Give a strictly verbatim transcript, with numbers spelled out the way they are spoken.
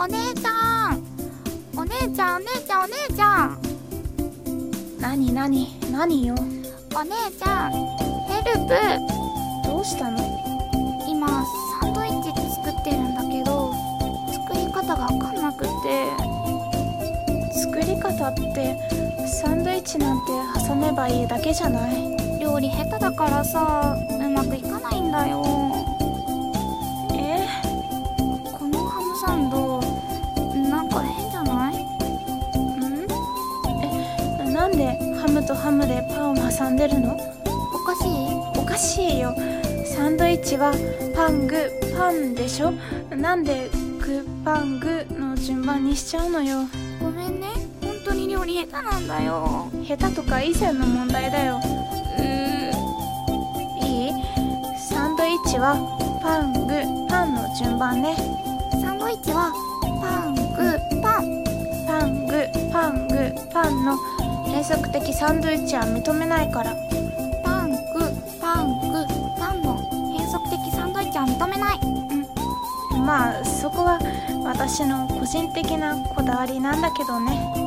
お姉ちゃんお姉ちゃんお姉ちゃんお姉ちゃんなになに何よ。 お姉ちゃんヘルプ。 どうしたの？ 今サンドイッチ作ってるんだけど作り方が分かんなくて。 作り方ってサンドイッチなんて挟めばいいだけじゃない？ 料理下手だからさうまくいかないんだよ。 え？ このハムサンドなんか変じゃない？ ん？え、なんでハムとハムでパンを挟んでるの？ おかしい？ おかしいよ。サンドイッチはパングパンでしょ。なんでグパングの順番にしちゃうのよ。 ごめんね、本当に料理下手なんだよ。 下手とか以前の問題だよ。 うーいい？サンドイッチはパングパンの順番ね。 サンドイッチはパングパンパングパングパンの変則的サンドイッチは認めないから。 パングパングパンの変則的サンドイッチは認めない。 うん、まあそこは私の個人的なこだわりなんだけどね。